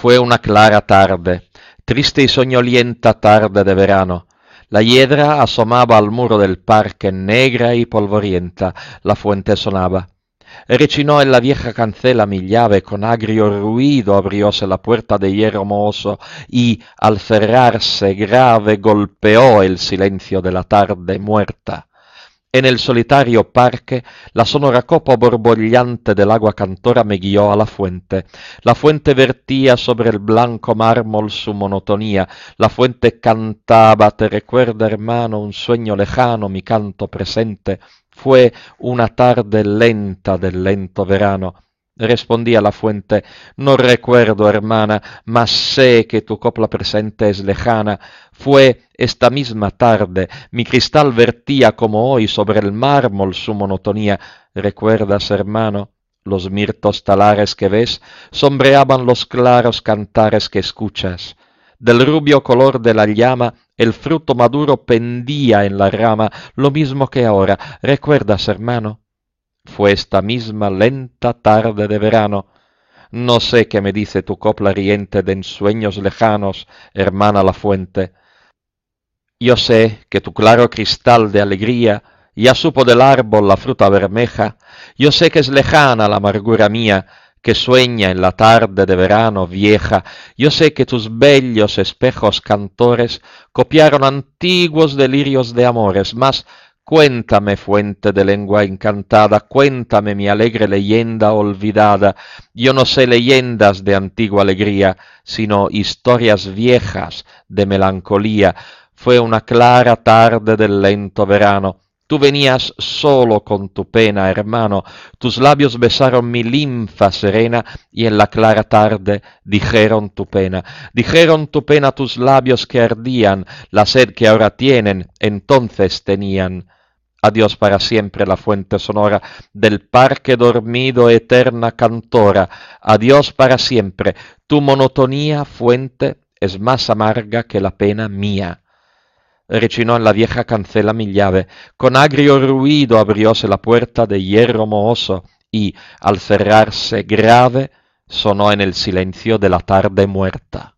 Fue una clara tarde, triste y soñolienta tarde de verano. La hiedra asomaba al muro del parque, negra y polvorienta. La fuente sonaba. Rechinó en la vieja cancela mi llave, con agrio ruido abrióse la puerta de hierro mohoso y, al cerrarse grave, golpeó el silencio de la tarde muerta. En el solitario parque, la sonora copa borbollante del agua cantora me guió a la fuente. La fuente vertía sobre el blanco mármol su monotonía. La fuente cantaba: «Te recuerda, hermano, un sueño lejano, mi canto presente». Fue una tarde lenta del lento verano. Respondí a la fuente: «No recuerdo, hermana, mas sé que tu copla presente es lejana». Fue esta misma tarde, mi cristal vertía como hoy sobre el mármol su monotonía. ¿Recuerdas, hermano? Los mirtos talares que ves sombreaban los claros cantares que escuchas. Del rubio color de la llama el fruto maduro pendía en la rama, lo mismo que ahora. ¿Recuerdas, hermano? Fue esta misma lenta tarde de verano. No sé qué me dice tu copla riente de ensueños lejanos, hermana la fuente. Yo sé que tu claro cristal de alegría ya supo del árbol la fruta bermeja. Yo sé que es lejana la amargura mía, que sueña en la tarde de verano vieja. Yo sé que tus bellos espejos cantores copiaron antiguos delirios de amores, mas cuéntame, fuente de lengua encantada, cuéntame mi alegre leyenda olvidada. Yo no sé leyendas de antigua alegría, sino historias viejas de melancolía. Fue una clara tarde del lento verano. Tú venías solo con tu pena, hermano. Tus labios besaron mi linfa serena y en la clara tarde dijeron tu pena. Dijeron tu pena tus labios que ardían, la sed que ahora tienen, entonces tenían. Adiós para siempre la fuente sonora del parque dormido, eterna cantora. Adiós para siempre. Tu monotonía, fuente, es más amarga que la pena mía. Rechinó en la vieja cancela mi llave, con agrio ruido abrióse la puerta de hierro mohoso y, al cerrarse grave, sonó en el silencio de la tarde muerta.